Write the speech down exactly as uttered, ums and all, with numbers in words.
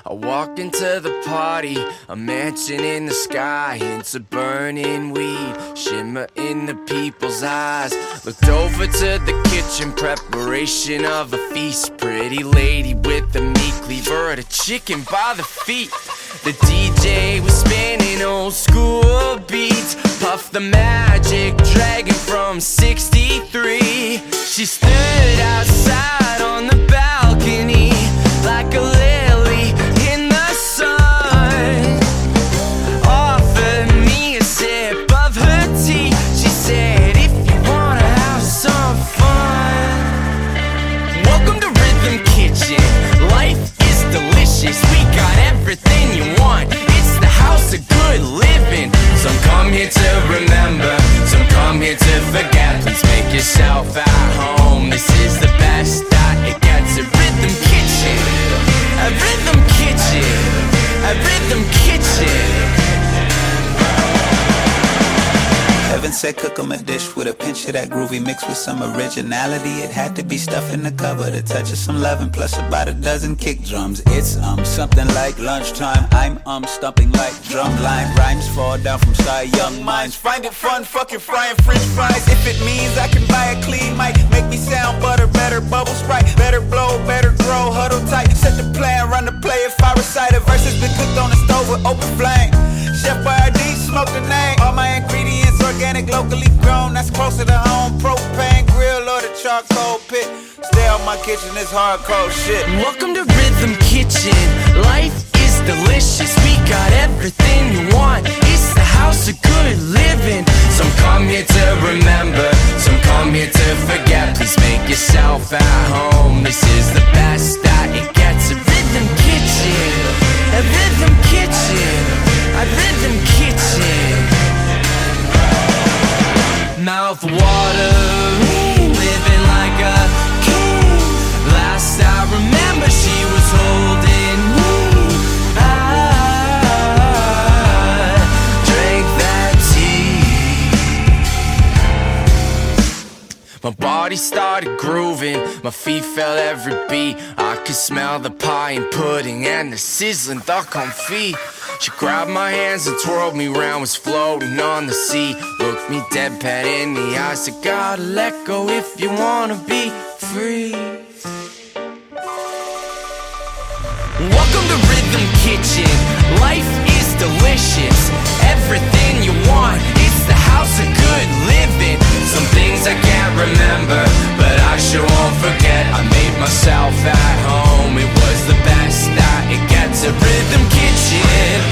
I walk into the party, a mansion in the sky, hints of burning weed, shimmer in the people's eyes. Looked over to the kitchen, preparation of a feast. Pretty lady with the meat cleaver, the chicken by the feet. The D J was spinning old school beats, Puff the Magic Dragon from sixty-three. She stood outside on the balcony like a lily in the sun. Offered me a sip of her tea. She said, if you wanna have some fun. Welcome to Rhythm Kitchen. Life is delicious. We got everything you want. It's the house of good living. Some come here to remember, some come here to forget. Please make yourself at home. This is the best that it gets. A Rhythm Kitchen, a Rhythm Kitchen, a Rhythm Kitchen. Heaven said cook 'em a dish with a pinch of that groovy mix with some originality. It had to be stuff in the cupboard, a touch of some loving, plus about a dozen kick drums. It's um something like lunchtime. I'm um stumping like drumline. Rhymes fall down from shy young minds. Find it fun, fucking frying French fries. If it means I can buy a clean mic, make me sound butter, better bubble sprite, better blow, better grow, huddle tight. Set the plan, run the play. If I recite a verse, it's been cooked on the stove with open flame. Chef Boyardee, smoke the name. All my ingredients organic, locally grown. That's closer to home. Propane grill or the charcoal pit. Stay out my kitchen, it's hardcore shit. Welcome to Rhythm Kitchen. Life is delicious. We got everything you want. It's the house of good living. Some come here to remember, some come here to forget. Please make yourself at home. This is the best that it gets. A Rhythm Kitchen, a Rhythm Kitchen, a Rhythm Kitchen. Mouth watering, living like a king. Last I remember, she was holding me. I drank that tea. My body started grooving, my feet felt every beat. I could smell the pie and pudding and the sizzling duck confit. She grabbed my hands and twirled me round, was floating on the sea. Looked me deadpan in the eyes, said, gotta let go if you wanna be free. Welcome to Rhythm Kitchen. Life is delicious. Everything you want. It's the house of good living. Some things I can't remember, but I sure won't forget. I made myself at home. It was the best that it gets. A Rhythm Kitchen.